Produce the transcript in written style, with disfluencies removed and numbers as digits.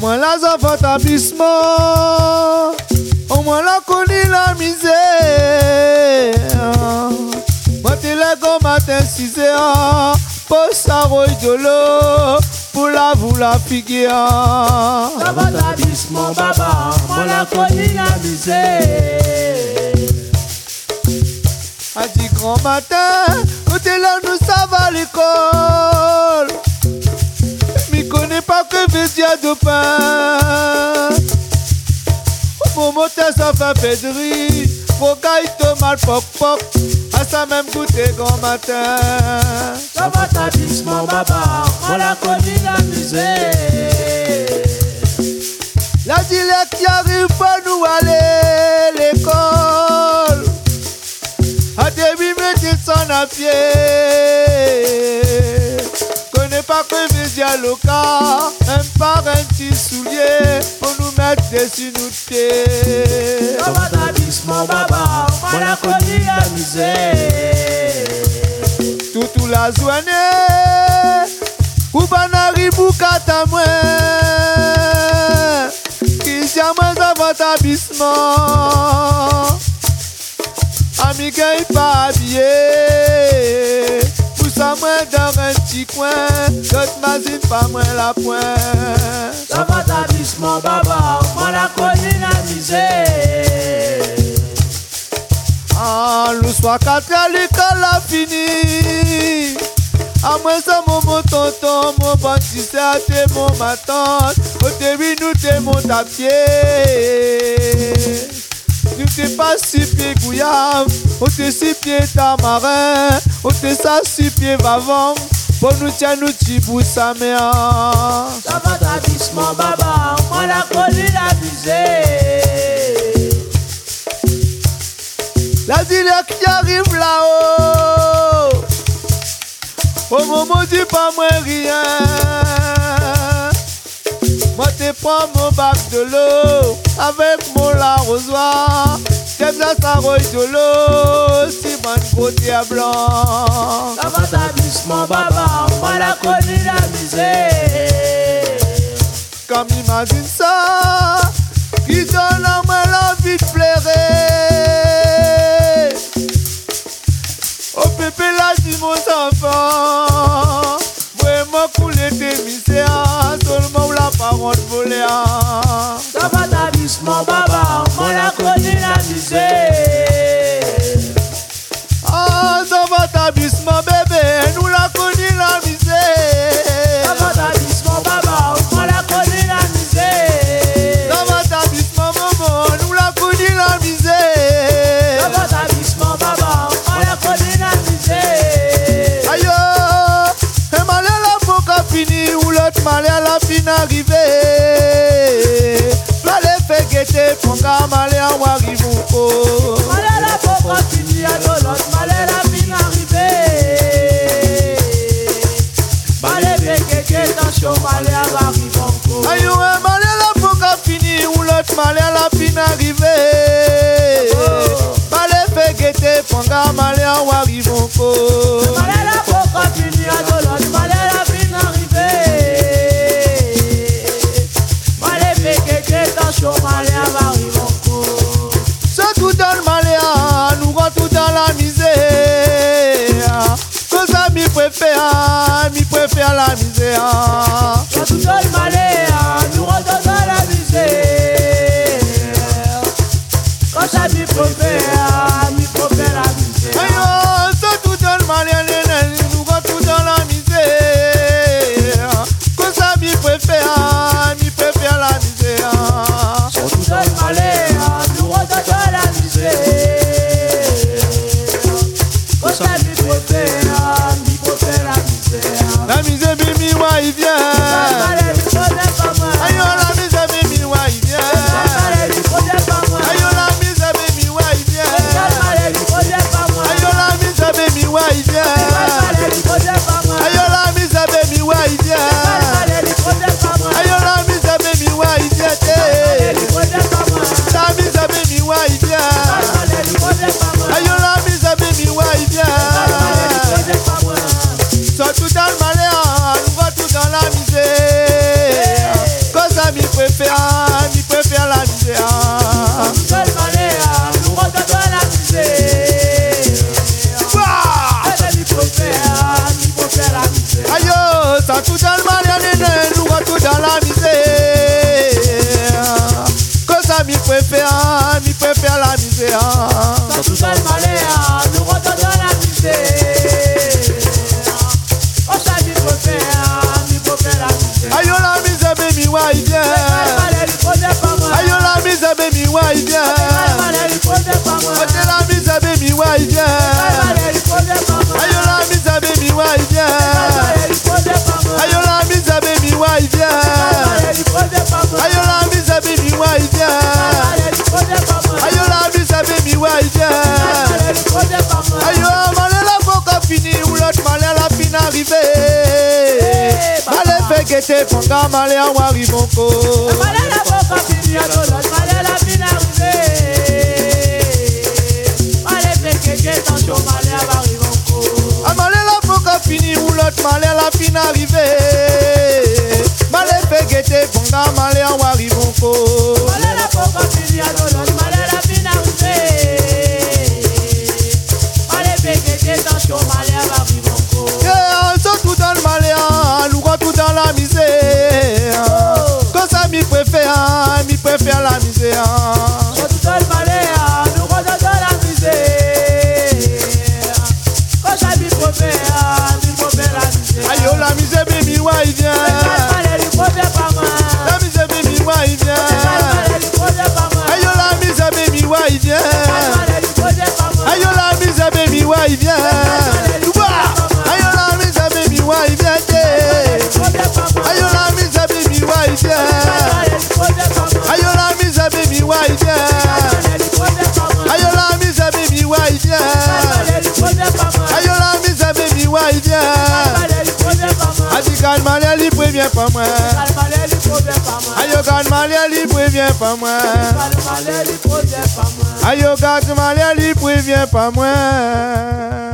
moins la établissement, au moins la connu la misère. Moi t'es là comme matin 6 heures, pour ça de l'eau, pour la vous la figuer. Dans votre établissement, baba, moi la connu la misère. A dit grand matin, nous t'es là, nous ça va à l'école. Mais connais pas que vestia de pain. Mon moteur ça fait pédri, mon gars il te mal poc poc. À ça même goûter grand matin. Dans votre établissement, baba, moi la connu la misère. La dilette qui arrive pas nous aller à l'école. A début mettez son à pied. Connais pas que Vésia local, même par un petit soulier pour nous mettre dessus nous pieds. Dans votre établissement, baba, moi la connu la misère. Tout la journée, ou banari boukata moins, qui jamais dans votre établissement. Amiga il pas habillé, pour ça moins dans un petit coin, l'autre mazine pas moins la pointe. Dans votre établissement, baba, moi la connu la misère. Ah, le soir 4 à l'école a fini. À moi ça mon tonton, mon baptiste à t'es mon ma tante. Au début nous t'es mon à pied. Nous t'es pas 6 pieds gouillave, on t'es 6 pieds tamarin, on t'es ça 6 pieds vavant. Pour nous tiens nous tibou sa mère. Dans votre établissement, baba, moi la connu la misère. La dilette qui arrive là-haut, au moment dit pas moi rien. Moi te prends mon bac de l'eau, avec mon l'arrosoir. T'aimes la saroille de l'eau, si mon côté à blanc. Dans votre établissement, baba, moi la connu la misère. Comme imagine ça, qui donne à moi l'envie de pleurer. Oh pépé là dit mon enfant, vraiment couler tes misères, seulement la parole volée. Dans votre établissement, baba, moi la connu la misère. Ah, dans votre établissement bébé, nous la connu la misère. Dans votre établissement, baba, moi la connu la misère. Dans votre établissement maman, nous la connu la misère. Dans votre établissement, baba, moi la connu la misère. Aïe, un malin la boca fini ou l'autre malin la fin arrivé. Fallait faire guetter pour qu'un malin ou arrive au haut. Malais la boca fini à l'autre, malais la fin arrivée. Malais béqué, attention, malais arrive encore. Aïe, un malin la boca fini ou l'autre malin la fin arrivé. Fallait faire guetter pour qu'un malin ou arrive au haut. Malais la boca fini à l'autre, malais la fin arrivée. Malais béqué, attention, malais arrive encore. C'est tout dans le malin, nous rentrons dans la misère. Que ça m'y préfère la misère. Quand tout le malais, nous rentrons dans la misère. Quand ça m'y préfère la misère. Aïe, c'est tout dans le malin, nous rentrons dans la misère. Que ça m'y préfère la misère. Quand tout le malais, nous rentrons dans la misère. Quand ça m'y préfère la misère. La misère, bimi, ouais, il vient. Malais, il connaît pas moi. Aïe, la misère, bimi, ouais, il vient. Malais, il connaît pas moi. Aïe, la misère, bimi, ouais, il vient. Malais, il connaît pas moi. Aïe, la misère, bimi, ouais, il vient. Malais, il connaît pas moi. Aïe, la misère, bimi, ouais, il vient. Malais, il connaît pas moi. Aïe, la misère, bimi, ouais, il vient. Malais, il connaît pas moi. La misère, bimi, ouais, il vient. Malais, il connaît pas moi. Aïe, la misère, bimi, ouais, il vient. Malais, il connaît pas moi. Soit tout dans le malheur, nous va tout dans la misère. Quand ça m'y Sans tout seul malheur, nous retournons dans la misère. Oh, ça m'y peut faire la misère. Ayo la misère, baby, why bien? Ayo la misère, baby, why bien? Ote la misère, baby, why bien? Ayo la misère, baby, why bien? Ayo la misère, baby, why bien? Ayo la misère, baby, why bien? Ayo la misère, baby, why bien? Ayo malé la boca fini ou l'autre malé la fin arrivé. Malé fait guetter ponga malé à wari monko. Malé la boca fini ou l'autre malé la fin arrivé. Malé fait guetter tension malé à wari monko. Malé la boca fini ou l'autre malé la fin arrivé. Malé fait guetter ponga malé à wari monko. Malé la boca fini ou l'autre malé la fin arrivé. Malé fait guetter tension malé à wari monko. Tout dans le malheur, nous tout dans la misère. Comme ça, mi préfère la misère. Tout dans le malheur, nous retournons dans la misère. Comme ça, mi préfère la misère. Ayo la misère, baby, why vient? La misère, baby, why vient? Ayo la misère, baby, why vient? Ayo la misère, baby, why vient? Ayo la misère, baby, why vient? Ayo la misère, baby, why vient? Ayo la misère, baby, why vient? Ayo la misère, baby, why vient? Ayo la misère, baby, why vient? Adi kan malien li prévient pas moi. Ayo kan malien li prévient pas moi. Ayo kan malien li prévient pas moi.